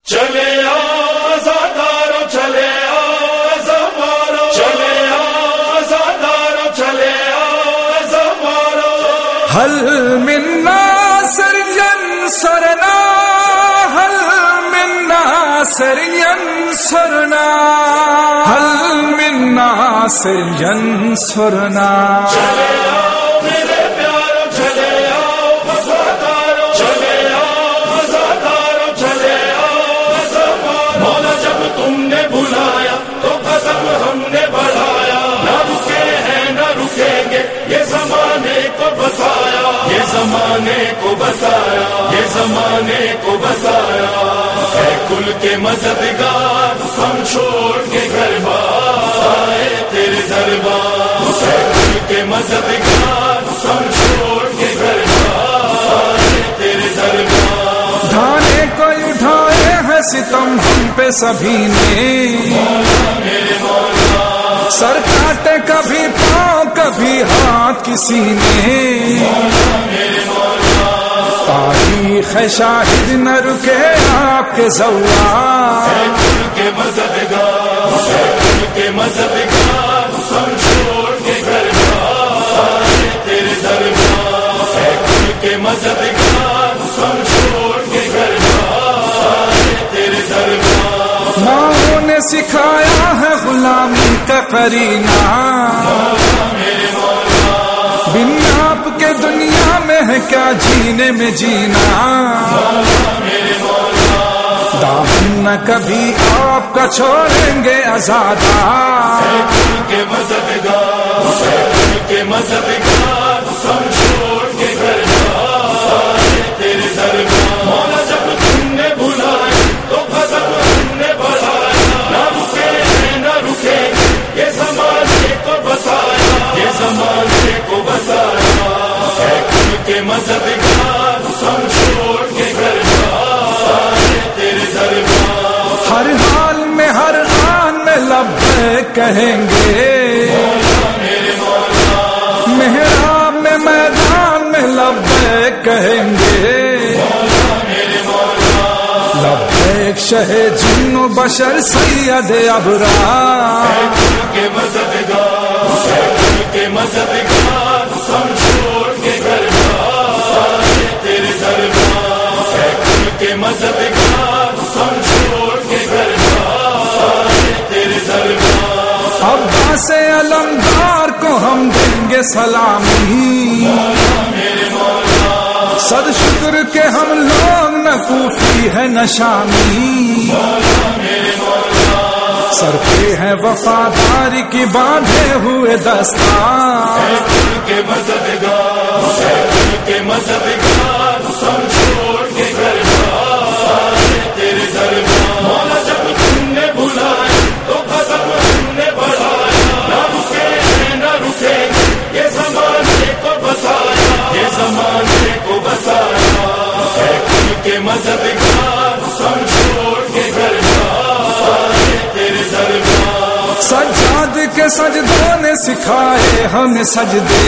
چلے آزادارو چلے آزادارو چلے آزادارو چلے آزادارو هل من ناصر ينصرنا هل من ناصر ينصرنا هل من ناصر ينصرنا چلے آؤ میرے پیارو چلے آؤ وفادارو چلے آزادارو چلے آزادارو مولا جب تم نے بلایا تو قدم ہم نے بڑھایا نہ رکے ہیں نہ رکیں گے یہ زمانے کو بتایا یہ زمانے کو بتایا یہ زمانے کو بتایا اے کل کے مددگار ہم چھوڑ کے گھر بار آئے تیرے دربار اے کل کے مددگار ہم چھوڑ کے گھر بار آئے تیرے دربار ڈھانے کو اٹھائے ہیں ستم ہم پہ سبھی نے میرے مولا سر کاٹے کبھی پاؤں کبھی ہاتھ کسی نے میرے مولا تاریخ شاہد نہ رکے آپ کے زوار اے کل کے مددگار اے کل کے مددگار ہم چھوڑ کے گھر بار آئے تیرے دربار اے کل کے مددگار ہم چھوڑ کے گھر بار آئے تیرے دربار ماؤں نے سکھایا ہے غلامی کا قرینہ میرے مولا بن آپ کے دنیا میں ہے کیا جینے میں جینا میرے مولا دامن نہ کبھی آپ کا چھوڑیں گے آزادہ اے کل کے مددگار اے کل کے مددگار ہم چھوڑ کے گھر بار آئے تیرے دربار مولا جب تم نے بلایا تو قدم ہم نے بڑھایا نہ رکے ہیں نہ رکیں گے یہ زمانے کو بتایا یہ زمانے کو بتایا اے کل کے مددگار ہم چھوڑ کے گھر بار آئے تیرے دربار ہر حال میں ہر آن میں لبیک کہیں گے میرے مولا محراب میں میدان میں لبیک کہیں گے میرے مولا لبیک شہ جن و بشر سید ابرار اے کل کے مددگار اے کل کے مددگار ہم چھوڑ کے گھر بار آئے تیرے دربار اے کل کے مددگار ہم چھوڑ کے گھر بار آئے تیرے دربار عباس علمدار کو ہم دیں گے سلامی میرے مولا صد شکر کے ہم لوگ نہ کوفی ہے نہ شامی میرے مولا سر پہ ہے وفاداری کی باندھے ہوئے دستار اے کل کے مددگار اے کل کے مددگار ہم چھوڑ کے گھر بار آئے تیرے دربار مولا جب تم نے بلایا تو قدم ہم نے بڑھایا نہ رکے ہیں نہ رکیں گے یہ زمانے کو بتایا یہ زمانے کو بتایا اے کل کے مددگار ہم چھوڑ کے گھر بار آئے تیرے دربار سجاد کے سجدوں نے سکھائے ہمیں سجدے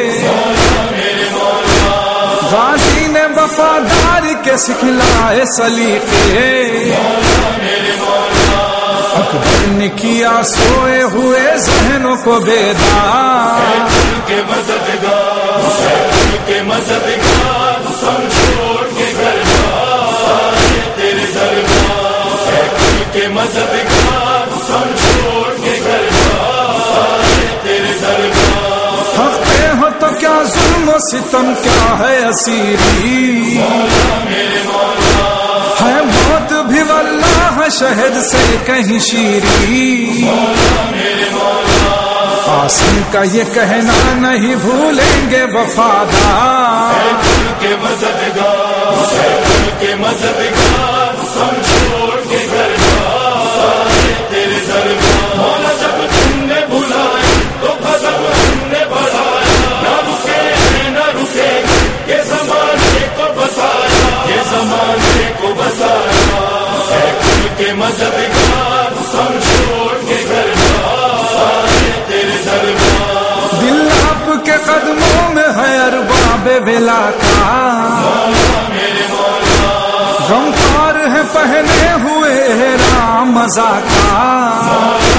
میرے مولا غازی نے وفاداری کے سکھلائے سلیقے میرے مولا اکبر نے کیا سوئے ہوئے ذہنوں کو بیدار اے کل کے مددگار اے کل کے مددگار ہم چھوڑ کے گھر بار آئے تیرے دربار اے کل کے مددگار ہم چھوڑ کے گھر بار آئے تیرے دربار حق پہ ہو تو کیا ظلم و ستم کیا ہے اسیری میرے مولا ہے موت بھی واللہ شہد سے کہیں شیری میرے مولا قاسم کا یہ کہنا نہیں بھولیں گے وفادار اے کل کے مددگار اے کل کے مددگار ہم چھوڑ کے گھر بار آئے تیرے دربار مولا جب تم نے بلایا تو قدم ہم نے بڑھایا نہ رکے ہیں نہ رکیں گے یہ زمانے کو بتایا یہ زمانے کو بتایا اے کل کے مددگار ہم چھوڑ کے گھر بار آئے تیرے دربار دل آپ کے قدموں میں ہے ارباب ولا کا میرے مولا غمخوار ہے پہنے ہوئے رضا کا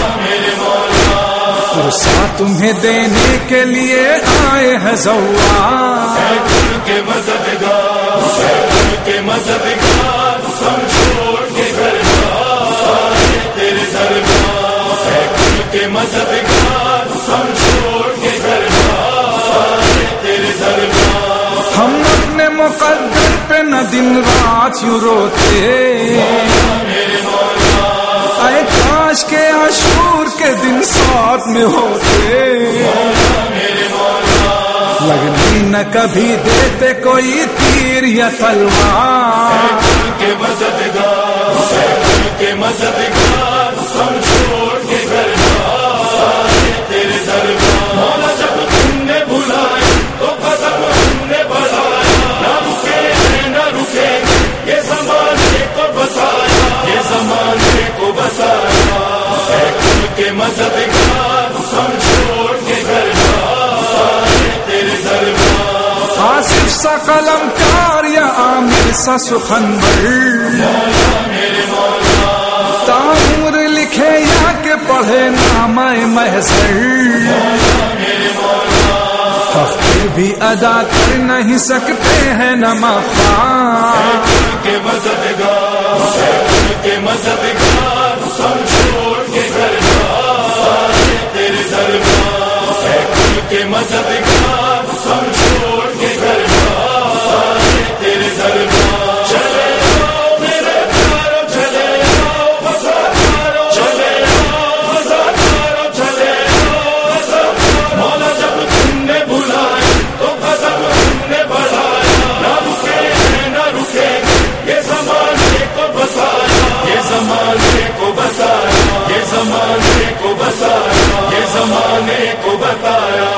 پرسا تمہیں دینے کے لیے آئے ہیں زوار کے مددگار کے مددگار ہم چھوڑ کے گھر آئے تیرے دربار کے مددگار ہم چھوڑ کے گھر آئے تیرے دربار ہم اپنے مقدر پہ نہ دن رات یوں روتے اے کاش کے عاشور کے دن ساتھ میں ہوتے لگنی نہ کبھی دیتے کوئی تیر یا تلوار کے مددگار کے مددگار ہم چھوڑ کے گھر آئے تیرے دربار مولا جب تم نے بلایا تو قدم ہم نے بڑھایا نہ رکے ہیں نہ رکے یہ زمانے کو بتایا یہ زمانے کو بتایا کے مددگار ہم چھوڑ کے گھر آئے تیرے دربار آصف سا قلم کار یا عامر سا سخنور تامور لکھے یا کہ پڑھے نامہ محضر تخت بھی ادا کر نہیں سکتے ہیں نہ مفاد کے مددگار کے مددگار ہم چھوڑ کے گھر آئے تیرے دربار کے مددگار ہم چھوڑ کے گھر آئے تیرے دربار چلے آؤ میرے پیارو چلے آؤ وفادارو چلے آؤ وفادارو چلے آؤ وفادارو مولا جب تم نے بلایا تو قدم ہم نے بڑھایا نہ رکے ہیں نہ رکے یہ زمانے کو بتایا یہ زمانے کو بتایا یہ زمانے کو بتایا یہ زمانے کو بتایا